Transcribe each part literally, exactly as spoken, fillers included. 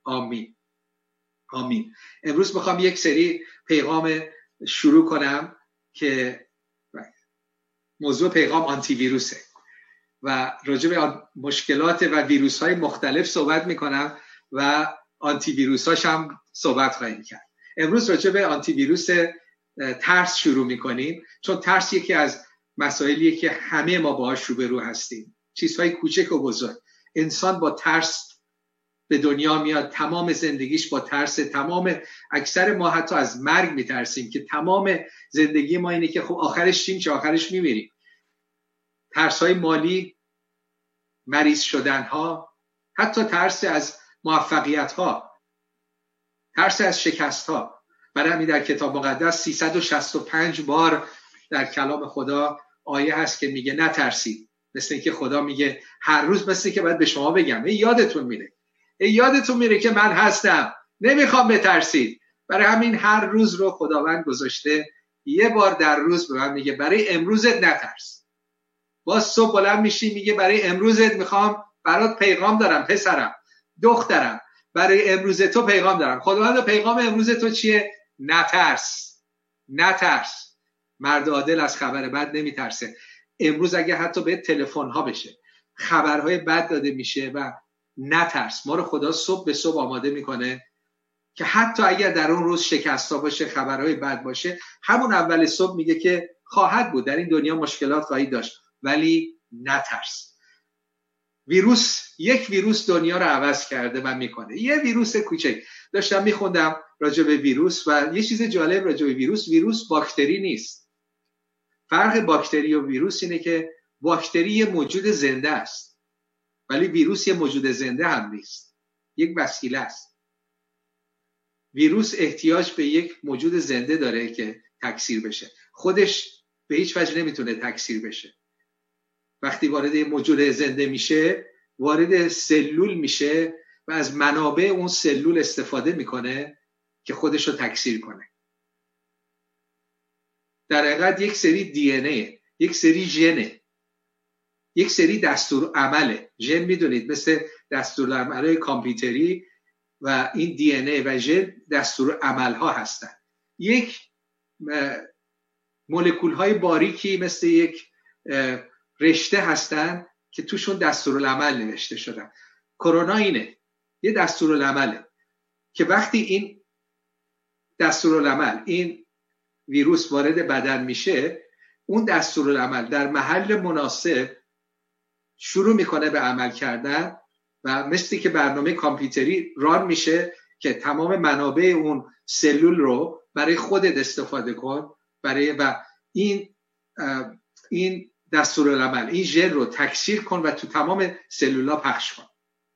آمین آمین. امروز میخوام یک سری پیغام شروع کنم که موضوع پیغام آنتی ویروسه و راجع به مشکلات و ویروس های مختلف صحبت میکنم و آنتی ویروس هاش هم صحبت خواهیم کرد. امروز راجع به آنتی ویروس ترس شروع میکنیم، چون ترس یکی از مسائلیه که همه ما باهاش روبرو هستیم. چیزهای کوچک و بزرگ. انسان با ترس به دنیا میاد، تمام زندگیش با ترس، تمام اکثر ما حتی از مرگ میترسیم که تمام زندگی ما اینه که خب آخرش چیم، چه آخرش میمیریم. ترس های مالی، مریض شدن ها، حتی ترس از موفقیت ها، ترس از شکست ها. برای همین در کتاب مقدس سیصد و شصت و پنج بار در کلام خدا آیه هست که میگه نترسید. مثل اینکه خدا میگه هر روز، مثل اینکه باید به شما بگم ای یادتون میره ای یادتون میره که من هستم، نمیخوام بترسید. برای همین هر روز رو خداوند گذاشته یه بار در روز به من میگه برای امروزت نترس. باز صبح بلند میشی میگه برای امروزت میخوام برات پیغام دارم پسرم دخترم، برای امروز تو پیغام دارم. خداوند پیغام امروز تو چیه؟ نترس. نترس. مرد عادل از خبر بد نمیترسه. امروز اگه حتی به تلفن ها بشه خبرهای بد داده میشه و نترس، ما رو خدا صبح به صبح آماده میکنه که حتی اگر در اون روز شکستا باشه، خبرهای بد باشه، همون اول صبح میگه که خواهد بود، در این دنیا مشکلات خواهید داشت ولی نترس. ویروس، یک ویروس دنیا رو عوض کرده و میکنه. یه ویروس کوچک. داشتم میخوندم راجع به ویروس و یه چیز جالب راجع به ویروس، ویروس باکتری نیست. فرق باکتری و ویروس اینه که باکتری یه موجود زنده است ولی ویروس یه موجود زنده هم نیست، یک وسیله است. ویروس احتیاج به یک موجود زنده داره که تکثیر بشه، خودش به هیچ وجه نمیتونه تکثیر بشه. وقتی وارد یه موجود زنده میشه، وارد سلول میشه و از منابع اون سلول استفاده میکنه که خودش رو تکثیر کنه. در حقیقت یک سری دی ان ای، یک سری ژنه، یک سری دستور عمله. ژن میدونید مثل دستور عملهای کامپیوتری و این دی ان ای و ژن دستور عمل ها هستن. یک مولکول های باریکی مثل یک رشته هستن که توشون دستورالعمل نوشته شدن. کرونا اینه، یه دستورالعمله که وقتی این دستورالعمل، این ویروس وارد بدن میشه، اون دستورالعمل در محل مناسب شروع میکنه به عمل کردن و مثلی که برنامه کامپیوتری ران میشه که تمام منابع اون سلول رو برای خودت استفاده کن، برای و این این دستورالعمل، این ژن رو تکثیر کن و تو تمام سلولا پخش کن.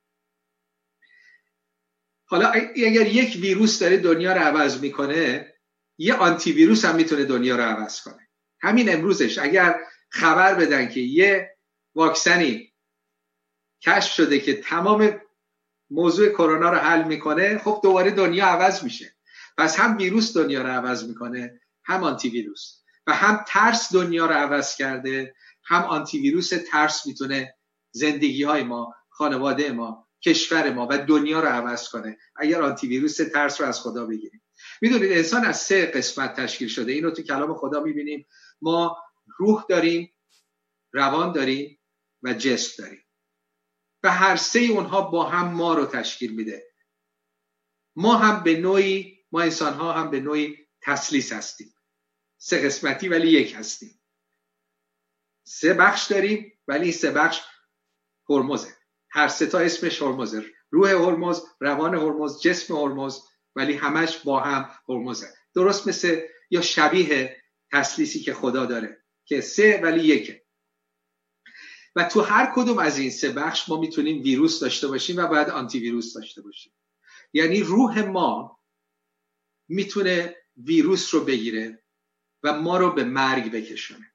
حالا اگر یک ویروس داره دنیا رو عوض میکنه، یه آنتی ویروس هم میتونه دنیا رو عوض کنه. همین امروزش اگر خبر بدن که یه واکسنی کشف شده که تمام موضوع کرونا رو حل میکنه، خب دوباره دنیا عوض میشه. پس هم ویروس دنیا رو عوض میکنه، هم آنتی ویروس. و هم ترس دنیا رو عوض کرده، هم آنتی ویروس ترس میتونه زندگی های ما، خانواده ما، کشور ما و دنیا رو عوض کنه اگر آنتی ویروس ترس رو از خدا بگیریم. میدونید انسان از سه قسمت تشکیل شده. اینو تو کلام خدا میبینیم. ما روح داریم، روان داریم و جسم داریم و هر سه اونها با هم ما رو تشکیل میده. ما هم به نوعی، ما انسان ها هم به نوعی تثلیث هستیم. سه قسمتی ولی یک هستیم. سه بخش داریم ولی این سه بخش هرمزه. هر سه تا اسمش هرمزه. روح هرمز، روان هرمز، جسم هرمز، ولی همش با هم هرمزه. درست مثل یا شبیه تثلیثی که خدا داره که سه ولی یکه. و تو هر کدوم از این سه بخش ما میتونیم ویروس داشته باشیم و باید آنتی ویروس داشته باشیم. یعنی روح ما میتونه ویروس رو بگیره و ما رو به مرگ بکشونه،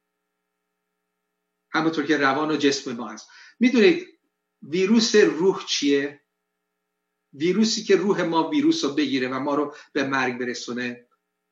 همونطور که روان و جسم ما هست. میدونید ویروس روح چیه؟ ویروسی که روح ما ویروس رو بگیره و ما رو به مرگ برسونه.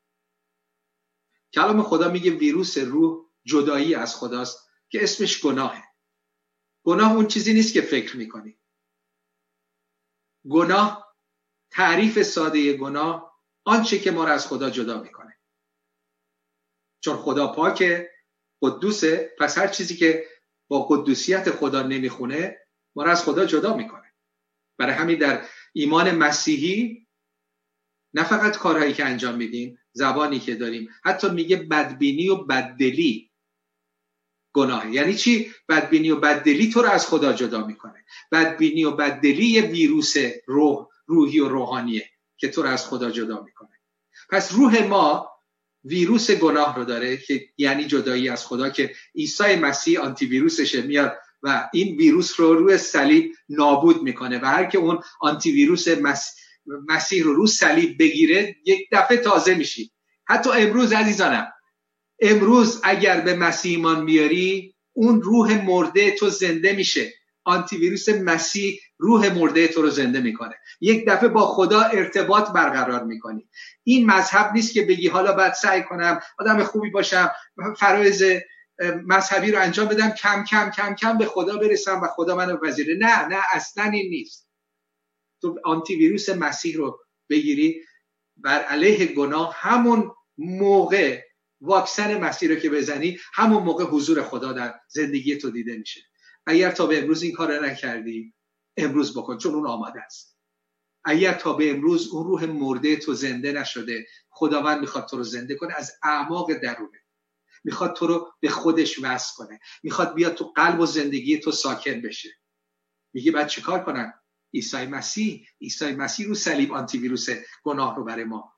کلام خدا میگه ویروس روح جدایی از خداست که اسمش گناهه. گناه اون چیزی نیست که فکر میکنی. گناه تعریف ساده گناه آنچه که ما را از خدا جدا میکنه. چون خدا پاکه، قدوسه، پس هر چیزی که با قدوسیت خدا نمیخونه ما را از خدا جدا میکنه. برای همین در ایمان مسیحی نه فقط کارهایی که انجام میدیم، زبانی که داریم، حتی میگه بدبینی و بددلی گناهه. یعنی چی؟ بدبینی و بددلی تو رو از خدا جدا میکنه. بدبینی و بددلی یه ویروس روح روحی و روحانیه که تو رو از خدا جدا میکنه. پس روح ما ویروس گناه رو داره که یعنی جدایی از خدا، که عیسی مسیح آنتی ویروسشه، میاد و این ویروس رو روی صلیب نابود میکنه و هر که اون آنتی ویروس مسیح, مسیح رو روی صلیب بگیره یک دفعه تازه میشی. حتی امروز عزیزانم، امروز اگر به مسیح ایمان بیاری اون روح مرده تو زنده میشه. آنتی ویروس مسیح روح مرده تو رو زنده میکنه. یک دفعه با خدا ارتباط برقرار میکنی. این مذهب نیست که بگی حالا باید سعی کنم آدم خوبی باشم، فرایض مذهبی رو انجام بدم، کم کم کم کم به خدا برسم و خدا منو بپذیره. نه نه، اصلا این نیست. تو آنتی ویروس مسیح رو بگیری بر علیه گناه، همون موقع واکسن مسیح رو که بزنی، همون موقع حضور خدا در زندگی تو دیده میشه. اگر تا به امروز این کار رو نکردی، امروز بکن، چون اون آماده است. اگر تا به امروز اون روح مرده تو زنده نشده، خداوند میخواد تو رو زنده کنه از اعماق درونه. میخواد تو رو به خودش وصل کنه. میخواد بیاد تو قلب و زندگی تو ساکن بشه. میگه بعد چیکار کنن؟ عیسی مسیح عیسی مسیح رو صلیب آنتی ویروس گناه رو برای ما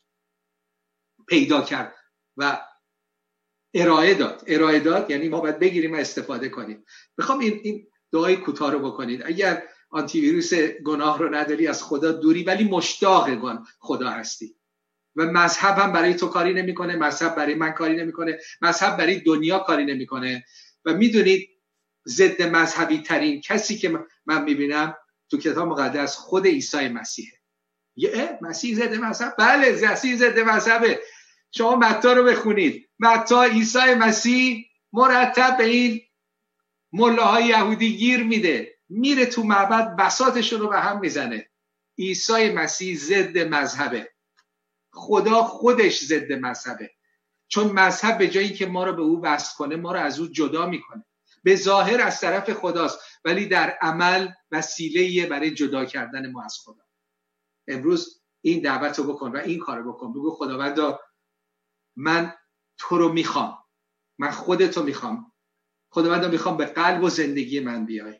پیدا کرد و ارائه داد. ارائه داد یعنی ما باید بگیریم و استفاده کنیم. میخوام این این دعای کوتاه رو بکنید. اگر آنتی ویروس گناه رو نداری، از خدا دوری، ولی مشتاق خدا هستی و مذهب هم برای تو کاری نمیکنه، مذهب برای من کاری نمیکنه، مذهب برای دنیا کاری نمیکنه. و میدونید ضد مذهبی ترین کسی که من میبینم تو کتاب مقدس خود عیسی مسیحه. یه مسیح ضد مذهب؟ بله، مسیح ضد مذهبه. شما متی رو بخونید. متی عیسی مسیح مرتب به این ملاهای یهودی گیر میده، میره تو معبد بساطشون رو به هم میزنه. عیسی مسیح ضد مذهبه. خدا خودش ضد مذهبه، چون مذهب به جایی که ما رو به او وصل کنه، ما رو از او جدا میکنه. به ظاهر از طرف خداست، ولی در عمل وسیله‌ایه برای جدا کردن ما از خدا. امروز این دعوت رو بکن و این کار رو بکن. بگو خداوندا من تو رو میخوام، من خودتو میخوام. خداوندا میخوام به قلب و زندگی من بیای،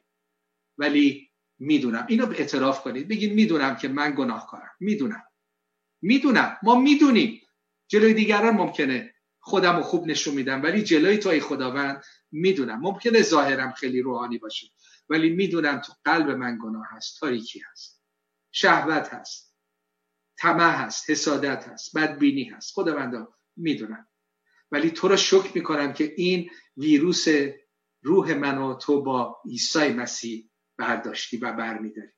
ولی میدونم. اینو به اعتراف کنید، بگید میدونم که من گناهکارم. میدونم میدونم ما میدونیم. جلوی دیگران ممکنه خودم رو خوب نشون میدم، ولی جلوی تو ای خداوند میدونم. ممکنه ظاهرم خیلی روحانی باشه، ولی میدونم تو قلب من گناه هست، تاریکی هست، شهوت هست، طمع هست، حسادت هست، بدبینی هست. خداوندا میدونم، ولی تو رو شکر میکنم که این ویروس روح منو تو با عیسی مسیح برداشتی و برمیداری.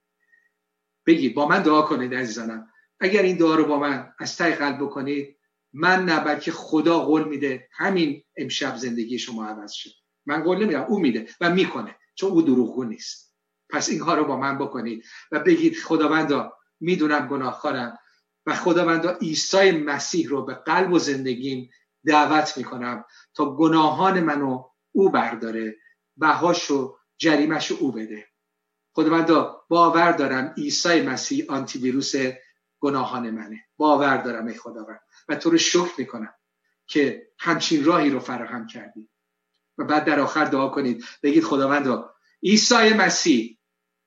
بگی با من دعا کنید عزیزانم. اگر این دعا رو با من از ته قلب بکنید، من نه بلکه خدا قول میده همین امشب زندگی شما عوض شد. من قول نمیدم، او میده و میکنه، چون او دروغگو نیست. پس این کار رو با من بکنید و بگید خداوندا میدونم گناهکارم و خداوندا عیسی مسیح رو به قلب و زندگیم دعوت میکنم تا گناهان منو او برداره، بهاشو جریمه‌شو او بده. خداوندا باور دارم عیسی مسیح آنتی ویروس گناهان منه. باور دارم ای خداوند و تو رو شکر میکنم که همچین راهی رو فراهم کردی. و بعد در آخر دعا کنید، بگید خداوندا عیسی مسیح،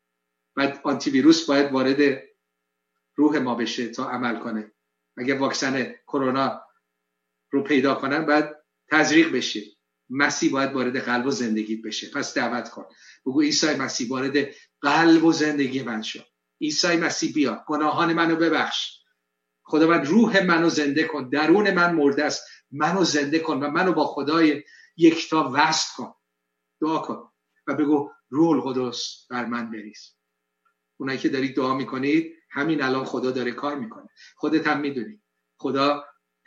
و آنتی ویروس باید وارد روح ما بشه تا عمل کنه. اگه واکسن کرونا رو پیدا کنن باید تزریق بشه. مسیح باید وارد قلب و زندگی بشه. پس دعوت کن، بگو عیسی مسیح وارد قلب و زندگی من شو. عیسی مسیح بیا، گناهان منو ببخش. خداوند روح منو زنده کن. درون من مرده است، منو زنده کن و منو با خدای یکتا وصل کن. دعا کن و بگو روح القدس بر من بریز. اونایی که دارید دعا میکنید، همین الان خدا داره کار میکنه. خودت هم میدونی خدا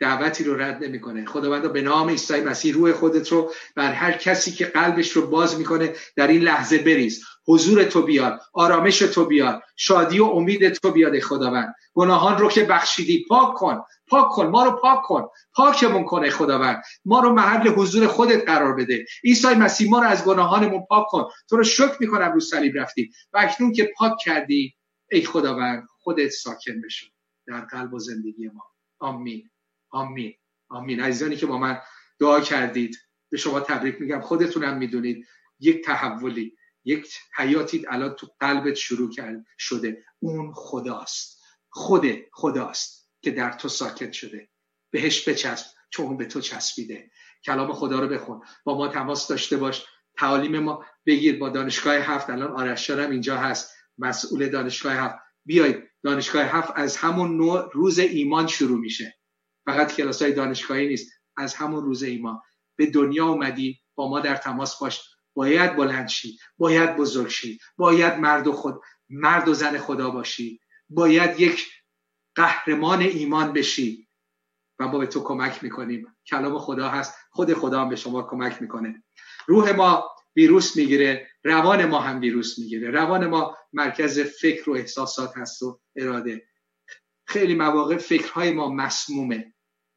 دعوتی رو رد نمیکنه. خداوند به نام عیسی مسیح روح خودت رو بر هر کسی که قلبش رو باز میکنه در این لحظه بریز. حضور تو بیاد، آرامش تو بیاد، شادی و امید تو بیاد. خداوند گناهان رو که بخشیدی پاک کن، پاک کن ما رو، پاک کن، پاکمون کن. خداوند ما رو محل حضور خودت قرار بده. عیسی مسیح ما رو از گناهانمون پاک کن. تو رو شکر میکنم رو صلیب رفتی و اکنون که پاک کردی ای خداوند خودت ساکن بشو در قلب و زندگی ما. آمین آمین آمین. عزیزانی که با من دعا کردید به شما تبریک میگم. خودتونم میدونید یک تحولی، یک حیاتی الان تو قلبت شروع کرد شده. اون خداست، خود خداست که در تو ساکت شده. بهش بچسب چون اون به تو چسبیده. کلام خدا رو بخون، با ما تماس داشته باش، تعالیم ما بگیر. با دانشگاه هفت الان آرش شارم اینجا هست، مسئول دانشگاه هفت. بیاید دانشگاه هفت از همون نوع روز ایمان شروع میشه. فقط کلاسای دانشگاهی نیست، از همون روز ایمان به دنیا اومدی. با ما در تماس باش. باید بلند شی، باید بزرگ شی، باید مرد و خود مرد و زن خدا باشی، باید یک قهرمان ایمان بشی و ما به تو کمک میکنیم. کلام خدا هست، خود خدا هم به شما کمک میکنه. روح ما ویروس میگیره، روان ما هم ویروس میگیره. روان ما مرکز فکر و احساسات هست و اراده. خیلی مواقع فکرهای ما مسمومه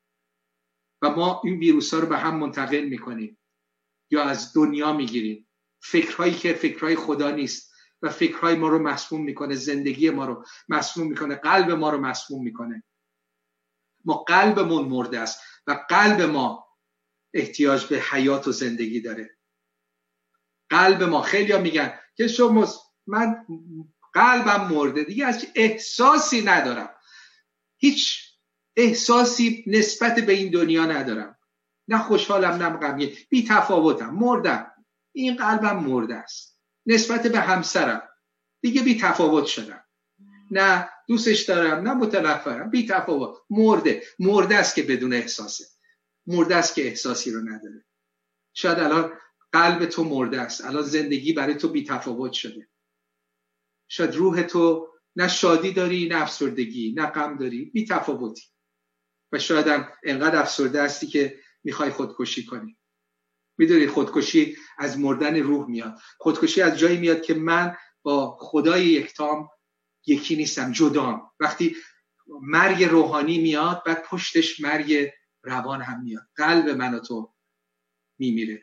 و ما این ویروس ها رو به هم منتقل میکنیم یا از دنیا میگیریم. فکرهایی که فکرهای خدا نیست و فکرهای ما رو مسموم میکنه، زندگی ما رو مسموم میکنه، قلب ما رو مسموم میکنه. ما قلبمون مرده است و قلب ما احتیاج به حیات و زندگی داره. قلب ما، خیلی ها میگن که شما من قلبم مرده دیگه، از احساسی ندارم، هیچ احساسی نسبت به این دنیا ندارم، نه خوشحالم نه غمگین، بی تفاوتم، مردم، این قلبم مرده است. نسبت به همسرم دیگه بی تفاوت شدم، نه دوستش دارم نه متنفرم، بی تفاوت، مرده. مرده است که بدون احساسه، مرده است که احساسی رو نداره. شاید الان قلب تو مرده است، الان زندگی برای تو بی تفاوت شده. شاید روح تو نه شادی داری نه افسردگی، نه غم داری، بی تفاوتی. و شاید هم انقدر افسرده هستی که میخوای خودکشی کنی. میدونی خودکشی از مردن روح میاد. خودکشی از جایی میاد که من با خدای یکتام یکی نیستم، جدام. وقتی مرگ روحانی میاد بعد پشتش مرگ روان هم میاد. قلب من و تو میمیره،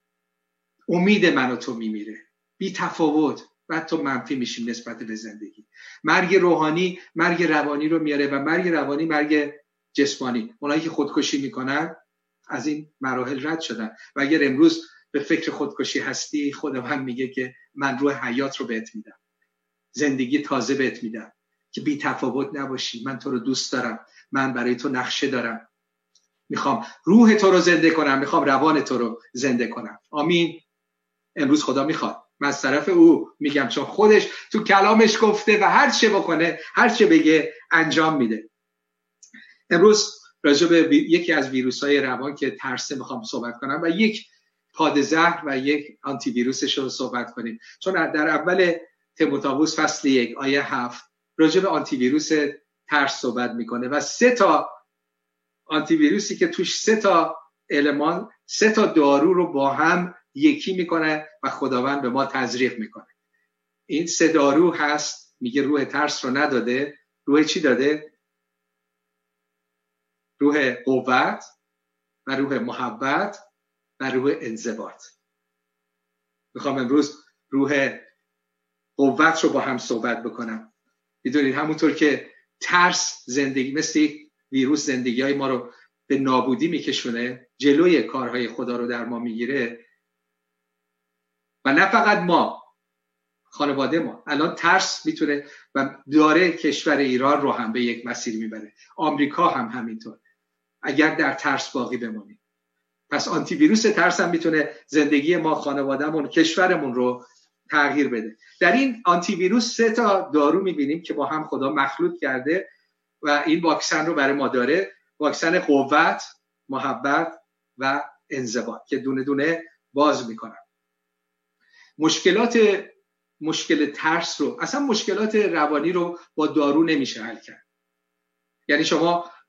امید من و تو میمیره، بی تفاوت. بعد تو منفی میشیم نسبت به زندگی. مرگ روحانی مرگ روانی رو میاره و مرگ روانی مرگ جسمانی. اونایی که خودکشی میکنن از این مراحل رد شدن. و اگر امروز به فکر خودکشی هستی، خداوند میگه که من روح حیات رو بهت میدم، زندگی تازه بهت میدم که بی تفاوت نباشی. من تو رو دوست دارم، من برای تو نقشه دارم، میخوام روح تو رو زنده کنم، میخوام روان تو رو زنده کنم. آمین. امروز خدا میخواد، من از طرف او میگم، چون خودش تو کلامش گفته و هر چه بکنه، هر چه بگه انجام میده. امروز راجع به یکی از ویروس‌های روان که ترسه میخوام صحبت کنم و یک پادزهر و یک آنتی ویروسش رو صحبت کنیم. چون در اول تیموتائوس فصل یک آیه هفت راجع به آنتی ویروس ترس صحبت میکنه و سه تا آنتی ویروسی که توش سه تا المان، سه تا دارو رو با هم یکی میکنه و خداوند به ما تزریق میکنه. این سه دارو هست، میگه روح ترس رو نداده. روح چی داده؟ روح قوت و روح محبت و روح انضباط. میخوام امروز روح قوت رو با هم صحبت بکنم. میدونید همونطور که ترس زندگی مثل یک ویروس زندگی های ما رو به نابودی میکشونه، جلوی کارهای خدا رو در ما میگیره. و نه فقط ما، خانواده ما. الان ترس میتونه و داره کشور ایران رو هم به یک مسیر میبره، آمریکا هم همینطور، اگر در ترس باقی بمونیم. پس آنتی ویروس ترس هم میتونه زندگی ما، خانوادهمون، کشورمون رو تغییر بده. در این آنتی ویروس سه تا دارو میبینیم که با هم خدا مخلوط کرده و این واکسن رو برای ما داره. واکسن قوت، محبت و انضباط که دونه دونه باز میکنن. مشکلات مشکل ترس رو، اصلا مشکلات روانی رو با دارو نمیشه حل کرد. یعنی شما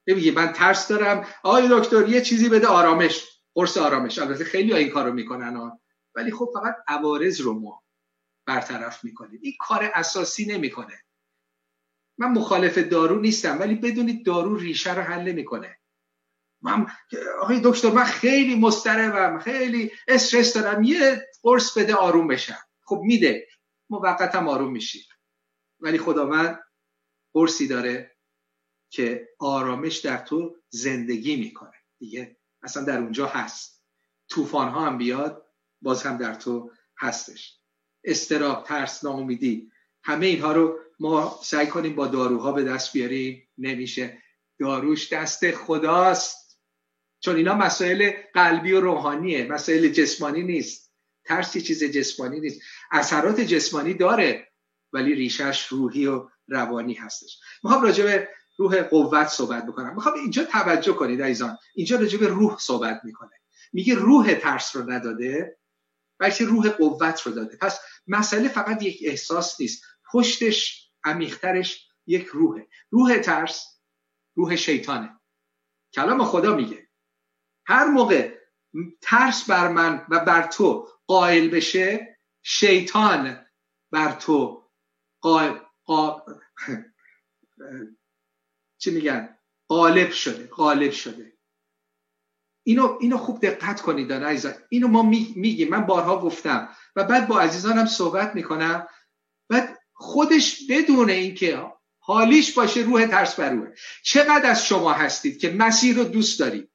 نمیگه من ترس دارم آقای دکتر یه چیزی بده آرامش، قرص آرامش. البته خیلی ها این کارو میکنن ها. ولی خب فقط عوارض رو ما برطرف میکنیم، این کار اساسی نمیکنه. من مخالف دارو نیستم، ولی بدونید دارو ریشه رو حل نمیکنه. من آقای دکتر من خیلی مضطربم، خیلی استرس دارم، یه قرص بده آروم بشم. خب میده، موقتا آروم میشی، ولی خداوند قرصی داره که آرامش در تو زندگی میکنه دیگه. اصلا در اونجا هست، طوفان ها هم بیاد باز هم در تو هستش. اضطراب، ترس، ناامیدی، همه اینها رو ما سعی کنیم با داروها به دست بیاریم، نمیشه. داروش دست خداست، چون اینا مسائل قلبی و روحانیه، مسائل جسمانی نیست. ترس یه چیز جسمانی نیست، اثرات جسمانی داره ولی ریشش روحی و روانی هستش. میخوام راجع به روح قوت صحبت بکنم. میخوام اینجا توجه کنید عزیزان، اینجا راجع به روح صحبت میکنه. میگه روح ترس رو نداده بلکه روح قوت رو داده. پس مسئله فقط یک احساس نیست، پشتش عمیق‌ترش یک روحه. روح ترس روح شیطانه. کلام خدا میگه هر موقع ترس بر من و بر تو قائل بشه، شیطان بر تو قائل قا... چی میگن غالب شده غالب شده. اینو اینو خوب دقت کنید عزیزان. اینو ما میگیم، من بارها گفتم و بعد با عزیزانم صحبت میکنم، بعد خودش بدون اینکه حالیش باشه روح ترس بر روحه. چقدر از شما هستید که مسیح رو دوست دارید،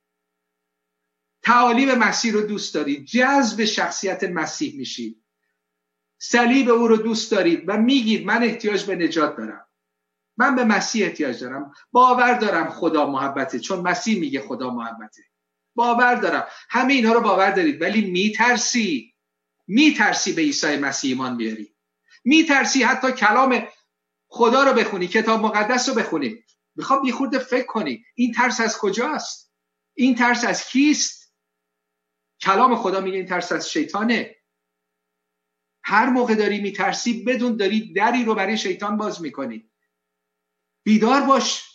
تعالیم مسیح رو دوست دارید، جذب شخصیت مسیح میشید، صلیب او رو دوست دارید و میگید من احتیاج به نجات دارم، من به مسیح احتیاج دارم، باور دارم خدا محبته چون مسیح میگه خدا محبته، باور دارم، همه اینها رو باور دارید، ولی میترسی میترسی به عیسی مسیح ایمان بیاری، میترسی حتی کلام خدا رو بخونی، کتاب مقدس رو بخونی. میخوام یه خورده فکر کنی این ترس از کجاست؟ این ترس از کیست؟ کلام خدا میگه این ترس از شیطانه. هر موقع داری میترسی بدون داری دری رو برای شیطان باز میکنی. بیدار باش،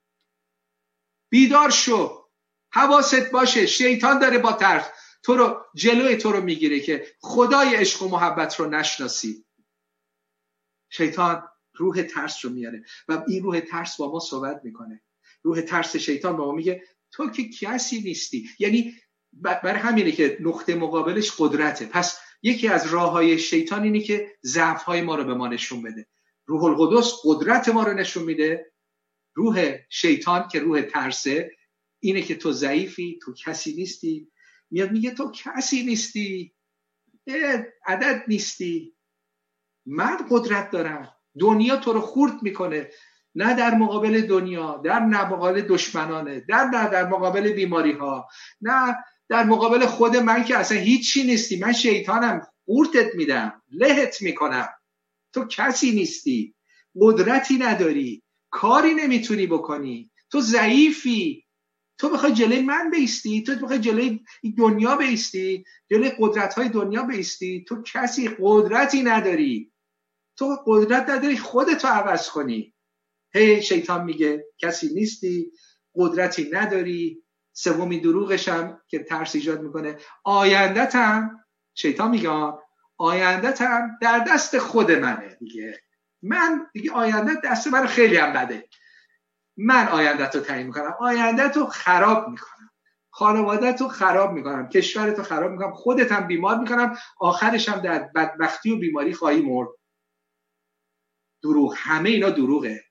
بیدار شو، حواست باشه شیطان داره با ترس تو رو جلوی تو رو میگیره که خدای عشق و محبت رو نشناسی. شیطان روح ترس رو میاره و این روح ترس با ما صحبت میکنه. روح ترس شیطان با ما میگه تو که کسی نیستی. یعنی برای همینه که نقطه مقابلش قدرته. پس یکی از راههای شیطان اینه که ضعف‌های ما رو به ما نشون بده. روح القدس قدرت ما رو نشون میده. روح شیطان که روح ترسه اینه که تو ضعیفی، تو کسی نیستی. میاد میگه تو کسی نیستی، عدد نیستی، من قدرت دارم. دنیا تو رو خورد میکنه، نه در مقابل دنیا، در مقابل دشمنانه، در در, در مقابل بیماری ها، نه در مقابل خود من که اصلا هیچی نیستی. من شیطانم، خورتت میدم، لهت میکنم. تو کسی نیستی، قدرتی نداری، کاری نمیتونی بکنی، تو ضعیفی. تو بخوای جلوی من بیستی، تو بخوای جلوی دنیا بیستی، جلوی قدرت‌های دنیا بیستی، تو کسی قدرتی نداری. تو قدرت نداری خودتو عوض کنی. هی شیطان میگه کسی نیستی، قدرتی نداری. سومی دروغش هم که ترس ایجاد میکنه، آیندت هم شیطان میگه آیندت هم در دست خود منه. دیگه من دیگه آیندت دست من خیلی هم بده، من آیندت رو تعیین میکنم، آیندت رو خراب میکنم، خانوادت رو خراب میکنم، کشورت رو خراب میکنم، خودت هم بیمار میکنم، آخرش هم در بدبختی و بیماری خواهی مرد. دروغ، همه اینا دروغه.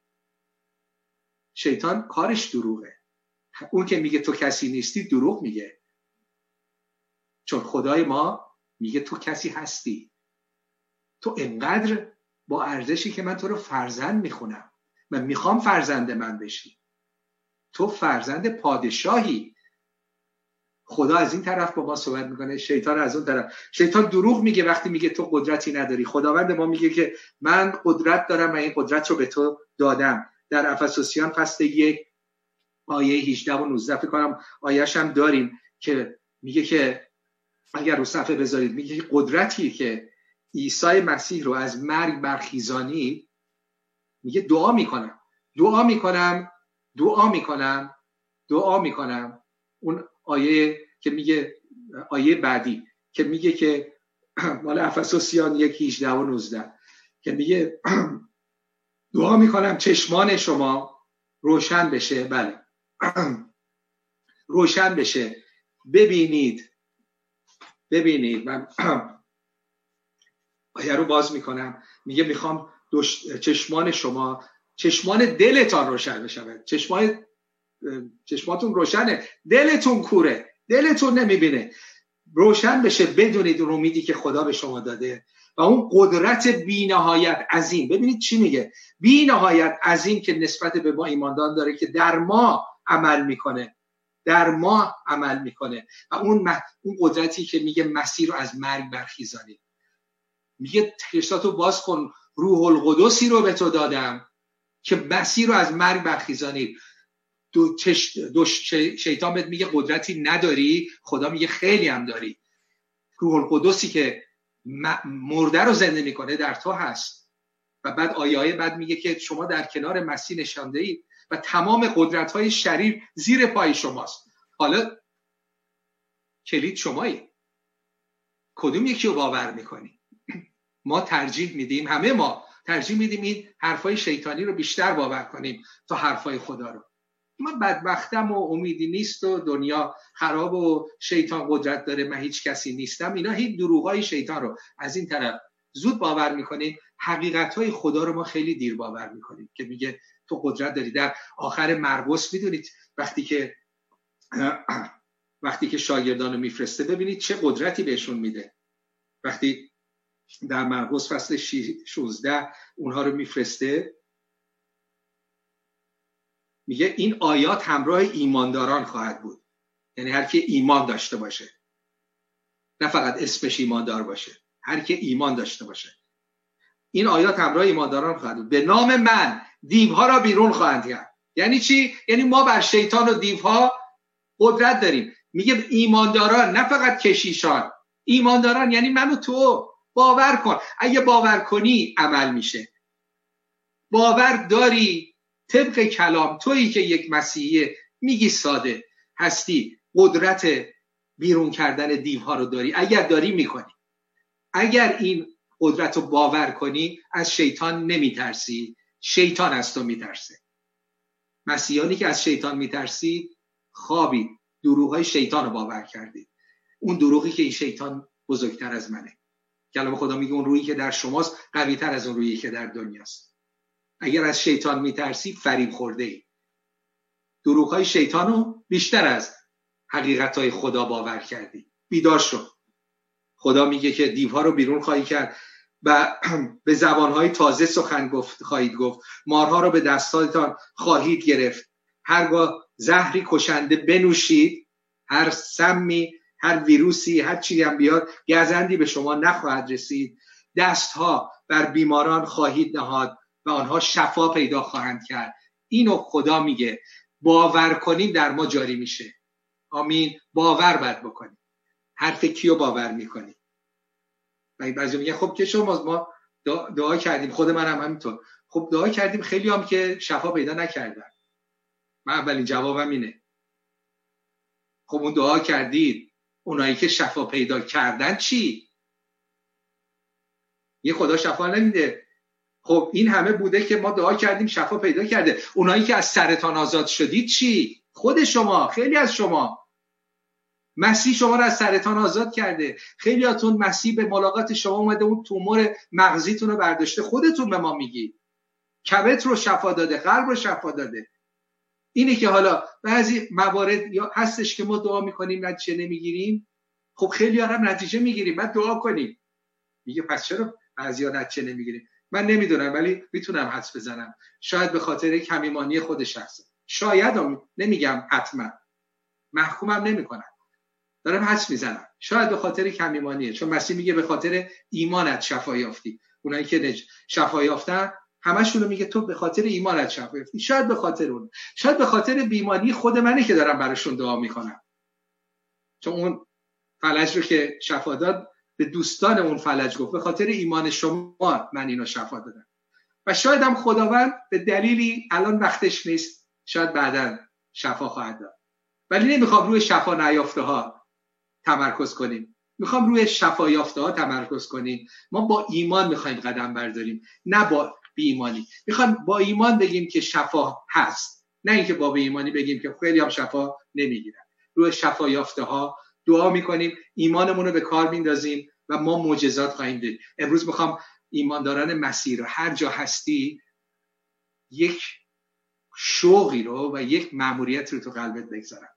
شیطان کارش دروغه. اون که میگه تو کسی نیستی دروغ میگه، چون خدای ما میگه تو کسی هستی. تو انقدر با ارزشی که من تو رو فرزند میخونم، من میخوام فرزند من بشی. تو فرزند پادشاهی. خدا از این طرف با ما صحبت میکنه، شیطان از اون طرف. شیطان دروغ میگه وقتی میگه تو قدرتی نداری. خداوند ما میگه که من قدرت دارم و این قدرت رو به تو دادم. در افسوسیان فصل یک آیه هجده و نوزده فکر کنم آیه‌اش هم داریم که میگه که اگر رو صفحه بذارید، میگه که قدرتی که عیسی مسیح رو از مرگ برخیزانی، میگه دعا میکنم دعا میکنم دعا میکنم دعا میکنم اون آیه که میگه، آیه بعدی که میگه که مال افسوسیان یک هجده و نوزده که میگه دعا میکنم چشمان شما روشن بشه، بله روشن بشه، ببینید ببینید من آیه رو باز میکنم، میگه میخوام چشمان شما، چشمان دلتان روشن بشه. چشمان چشماتون روشنه، دلتون کوره، دلتون نمیبینه، روشن بشه، بدونید اون امیدی که خدا به شما داده و اون قدرت بی‌نهایت عظیم. ببینید چی میگه، بی‌نهایت عظیم که نسبت به ما ایمانداران داره که در ما عمل میکنه، در ما عمل میکنه و اون اون قدرتی که میگه مسیر رو از مرگ برخیزانی. میگه چشاتو باز کن، روح القدسی رو به تو دادم که مسیر رو از مرگ برخیزانی. دو, چش... دو شیطان بهت میگه قدرتی نداری، خدا میگه خیلی هم داری. روح القدسی که مرده رو زنده میکنه در تو هست. و بعد آیه های بعد میگه که شما در کنار مسیح نشانده اید و تمام قدرت های شریر زیر پای شماست. حالا کلید شمایی، کدوم یکی رو باور میکنی؟ ما ترجیح میدیم، همه ما ترجیح میدیم این حرفای شیطانی رو بیشتر باور کنیم تا حرفای خدا رو. من بدبختم و امیدی نیست و دنیا خراب و شیطان قدرت داره، من هیچ کسی نیستم. اینا هیچ دروغای شیطان رو از این طرف زود باور میکنیم، حقیقتهای خدا رو ما خیلی دیر باور میکنیم که میگه تو قدرت داری. در آخر مرقس میدونید وقتی که وقتی که شاگردان رو میفرسته، ببینید چه قدرتی بهشون میده. وقتی در مرقس فصل شانزده اونها رو میفرسته، میگه این آیات همراه ایمانداران خواهد بود، یعنی هر کی ایمان داشته باشه، نه فقط اسمش ایماندار باشه، هر کی ایمان داشته باشه. این آیات همراه ایمانداران خواهد بود. به نام من دیوها را بیرون خواهند کرد. یعنی چی؟ یعنی ما بر شیطان و دیوها قدرت داریم. میگه ایمانداران، نه فقط کشیشان، ایمانداران یعنی من و تو. باور کن، اگه باور کنی عمل میشه. باور داری طبق کلام تویی که یک مسیحی میگی ساده هستی، قدرت بیرون کردن دیوها رو داری. اگر داری میکنی، اگر این قدرت رو باور کنی، از شیطان نمیترسی، شیطان از تو میترسه. مسیحیانی که از شیطان میترسید خوابید، دروغهای شیطان رو باور کردید. اون دروغی که این شیطان بزرگتر از منه. کلام خدا میگه اون رویی که در شماست قوی تر از اون رویی که در دنیاست. اگر از شیطان میترسی فریب خورده ای. دروغهای شیطان رو بیشتر از حقیقتهای خدا باور کردی. بیدار شو. خدا میگه که دیوها رو بیرون خواهی کرد و به زبانهای تازه سخن گفت خواهید گفت، مارها رو به دستاتان خواهید گرفت، هرگاه زهری کشنده بنوشید، هر سمی، هر ویروسی، هر چیزی هم بیاد، گزندی به شما نخواهد رسید. دستها بر بیماران خواهید نهاد و آنها شفا پیدا خواهند کرد. اینو خدا میگه. باور کنیم در ما جاری میشه. آمین. باور باید بکنیم. حرف کیو باور میکنی؟ و بعضی میگن خب که شما ما دعا کردیم، خود من هم همینطور، خب دعا کردیم، خیلی هم که شفا پیدا نکردن. من اولین جوابم اینه، خب اون دعا کردید، اونایی که شفا پیدا کردن چی؟ یه خدا شفا نمیده. خب این همه بوده که ما دعا کردیم شفا پیدا کرده. اونایی که از سرطان آزاد شدید چی؟ خود شما، خیلی از شما. مسیح شما رو از سرطان آزاد کرده. خیلیاتون مسیح به ملاقات شما اومده، اون تومور مغزیتون رو برداشته. خودتون به ما میگید کبد رو شفا داده، قلب رو شفا داده. اینه که حالا بعضی موارد یا هستش که ما دعا میکنیم نتیجه نمیگیریم. خب خیلی هم نتیجه میگیریم، بعد دعا کنیم. میگه پس چرا بعضیا نتیجه نمیگیریم؟ من نمیدونم، ولی میتونم حدس بزنم. شاید به خاطر یک کمیمانی خودش هست. شاید هم نمیگم حتما، محکومم نمیکنم، دارم حدس میزنم. شاید به خاطر کمیمانیه، چون مسیح میگه به خاطر ایمانت شفا یافتی. اونایی که شفا یافتن همشون رو میگه تو به خاطر ایمانت شفا یافتی. شاید به خاطر اون، شاید به خاطر بیماری خود منه که دارم براشون دعا میکنم، چون اون فلج رو که شفا داد به دوستان اون فلج گفت به خاطر ایمان شما من اینو شفا دادم. و شاید هم خداوند به دلیلی الان وقتش نیست، شاید بعداً شفا خواهد داد. ولی نمیخوام روی شفا نیافته ها تمرکز کنیم، میخوام روی شفا یافته ها تمرکز کنیم. ما با ایمان میخوایم قدم برداریم، نه با بی ایمانی. میخوام با ایمان بگیم که شفا هست، نه اینکه با بی ایمانی بگیم که خیلی هم شفا نمیگیرن. روی شفا یافته ها دعا میکنیم، ایمانمون رو به کار میندازیم و ما معجزات خواهیم دید. امروز میخوام ایمانداران مسیح رو هر جا هستی یک شوقی رو و یک مأموریت رو تو قلبت بگذارم.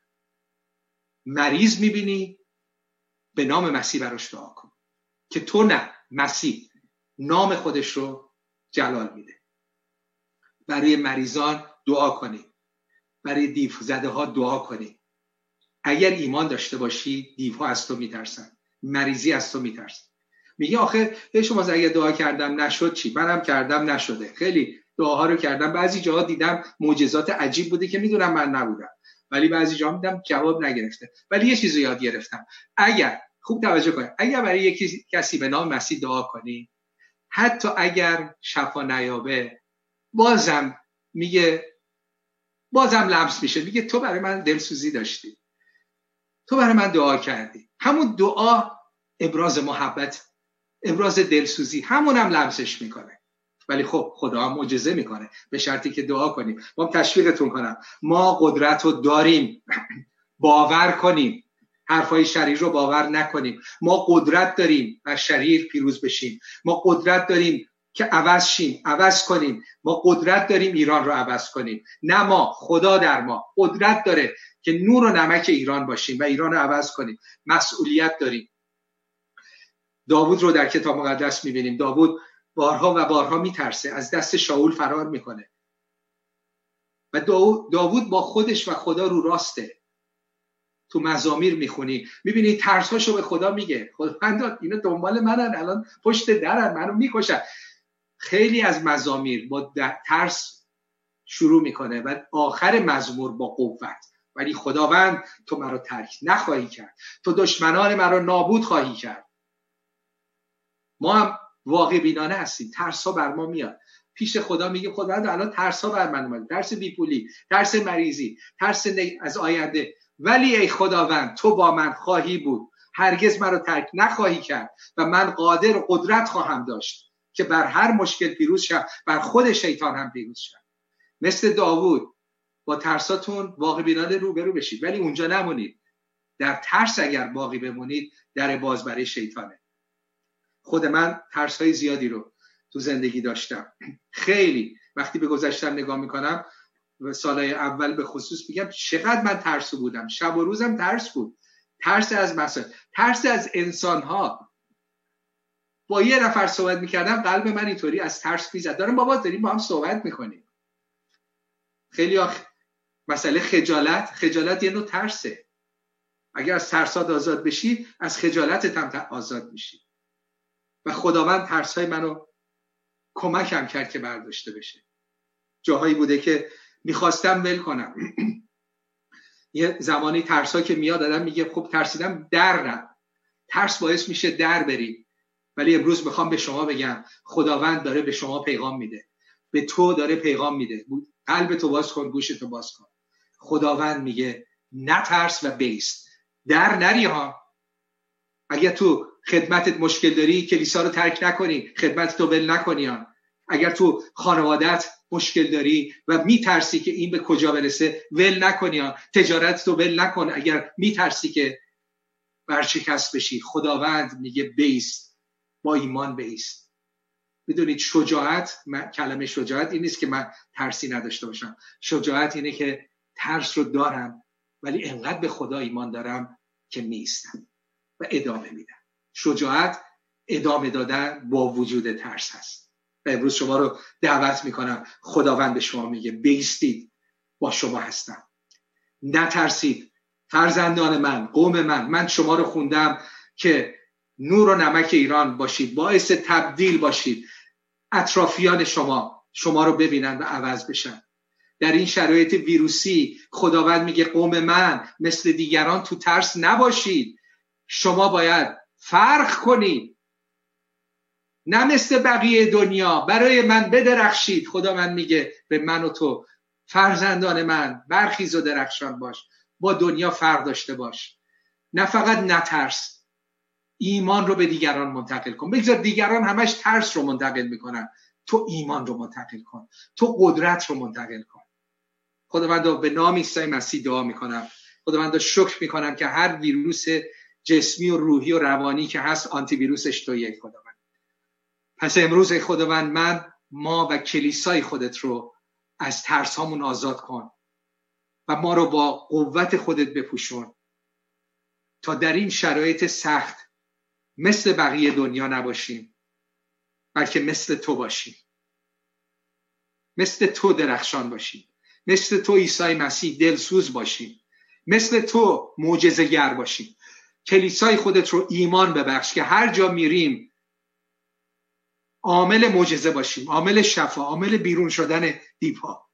مریض میبینی، به نام مسیح براش دعا کن که تو نه، مسیح نام خودش رو جلال میده. برای مریضان دعا کنی، برای دیو زده ها دعا کنی. اگر ایمان داشته باشی دیوها از تو میترسن، مریضی از تو میترسن. میگه آخه شما اگه دعا کردم نشد چی؟ منم کردم نشده. خیلی دعاها رو کردم، بعضی جاها دیدم معجزات عجیب بوده که میدونم من نبودم، ولی بعضی جاها دیدم جواب نگرفته. ولی یه چیزو یاد گرفتم، اگر خوب توجه کنید، اگر برای یکی کسی به نام مسیح دعا کنی، حتی اگر شفا نیابه، بازم میگه، بازم لمس میشه، میگه تو برای من دلسوزی داشتی، تو برای من دعا کردی. همون دعا ابراز محبت، ابراز دلسوزی، همون هم لمسش میکنه. ولی خب خدا هم معجزه میکنه، به شرطی که دعا کنیم. ما تشویقتون کنم، ما قدرت رو داریم، باور کنیم، حرفای شریر رو باور نکنیم. ما قدرت داریم بر شریر پیروز بشیم. ما قدرت داریم که عوض شیم، عوض کنیم. ما قدرت داریم ایران رو عوض کنیم. نه ما، خدا در ما قدرت داره که نور و نمک ایران باشیم و ایران رو عوض کنیم. مسئولیت داریم. داوود رو در کتاب مقدس میبینیم. داوود بارها و بارها میترسه، از دست شاول فرار میکنه و داوود با خودش و خدا رو راسته. تو مزامیر میخونی، میبینی ترساشو به خدا میگه، خداوند اینا دنبال منن، الان پشت درن، منو میکشن. خیلی از مزامیر با ترس شروع میکنه و آخر مزمور با قوت. ولی خداوند تو مرا ترک نخواهی کرد، تو دشمنان مرا نابود خواهی کرد. ما هم واقع بینانه هستیم، ترس ها بر ما میاد، پیش خدا میگه خداوند الان ترس ها بر من اومد، ترس بیپولی، ترس مریضی، ترس از آینده. ولی ای خداوند تو با من خواهی بود، هرگز مرا ترک نخواهی کرد و من قادر و قدرت خواهم داشت که بر هر مشکل پیروز شم، بر خود شیطان هم پیروز شم. مثل داوود با ترساتون واقع بینانه روبرو بشید، ولی اونجا نمونید. در ترس اگر باقی بمونید، در باز برای شیطانه. خود من ترس های زیادی رو تو زندگی داشتم. خیلی وقتی به گذشتم نگاه میکنم و سالهای اول به خصوص میگم چقدر من ترسو بودم. شب و روزم ترس بود. ترس از مسائل، ترس از انسان ها. با یه نفر صحبت میکردم قلب من اینطوری از ترس میزد. دارم بابا داریم با هم صحبت میکنیم. خیلی آخ... مسئله خجالت، خجالت یه نوع ترسه. اگر از ترسات آزاد بشی، از خجالتت هم آزاد میشی. و خداوند ترسای منو کمکم کرد که برداشته بشه. جاهایی بوده که میخواستم ول کنم. یه زمانی ترسا که میاد آدم میگه خب ترسیدم در رم. ترس باعث میشه در بری. ولی امروز میخوام به شما بگم خداوند داره به شما پیغام میده، به تو داره پیغام میده. قلب تو باز کن، گوش تو باز کن. خداوند میگه نترس و بیست، در نری ها. اگر تو خدمتت مشکل داری، کلیسا رو ترک نکنی، خدمت تو ول نکنی ها. اگر تو خانوادت مشکل داری و میترسی که این به کجا برسه، ول نکنی ها. تجارت تو ول نکن اگر میترسی که ورشکست بشی. خداوند میگه بیست، با ایمان بیست. بدونید شجاعت، کلمه شجاعت این نیست که من ترسی نداشته باشم. شجاعت اینه که ترس رو دارم ولی انقدر به خدا ایمان دارم که میستم و ادامه میدم. شجاعت ادامه دادن با وجود ترس هست. و امروز شما رو دعوت میکنم، خداوند به شما میگه بیستید، با شما هستم، نترسید. فرزندان من، قوم من، من شما رو خوندم که نور و نمک ایران باشید، باعث تبدیل باشید. اطرافیان شما شما رو ببینن و عوض بشن. در این شرایط ویروسی خداوند میگه قوم من مثل دیگران تو ترس نباشید. شما باید فرق کنید، نه مثل بقیه دنیا. برای من بدرخشید. خدا من میگه به من و تو فرزندان من برخیز و درخشان باش، با دنیا فرق داشته باش، نه فقط نترس، ایمان رو به دیگران منتقل کن. بگذار دیگران همش ترس رو منتقل میکنن، تو ایمان رو منتقل کن، تو قدرت رو منتقل کن. خداوند به نام عیسی مسیح دعا میکنم. خداوند شکر میکنم که هر ویروس جسمی و روحی و روانی که هست آنتی ویروسش تویی خداوند. پس امروز خداوند من ما و کلیسای خودت رو از ترس هامون آزاد کن و ما رو با قوت خودت بپوشون تا در این شرایط سخت مثل بقیه دنیا نباشیم، بلکه مثل تو باشیم، مثل تو درخشان باشیم، مثل تو عیسی مسیح دلسوز باشیم، مثل تو معجزه‌گر باشیم. کلیسای خودت رو ایمان ببخش که هر جا میریم عامل معجزه باشیم، عامل شفا، عامل بیرون شدن دیوها.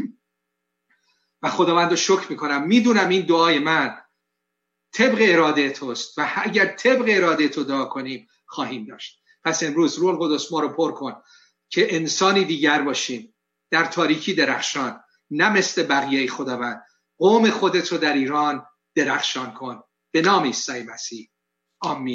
و خداوند رو شکر میکنم، میدونم این دعای من طبق اراده توست و اگر طبق اراده تو دعا کنیم خواهیم داشت. پس امروز روح القدس ما رو پر کن که انسانی دیگر باشیم در تاریکی درخشان، نه مثل بقیه. خداوند قوم خودت رو در ایران درخشان کن به نام عیسی مسیح، آمین.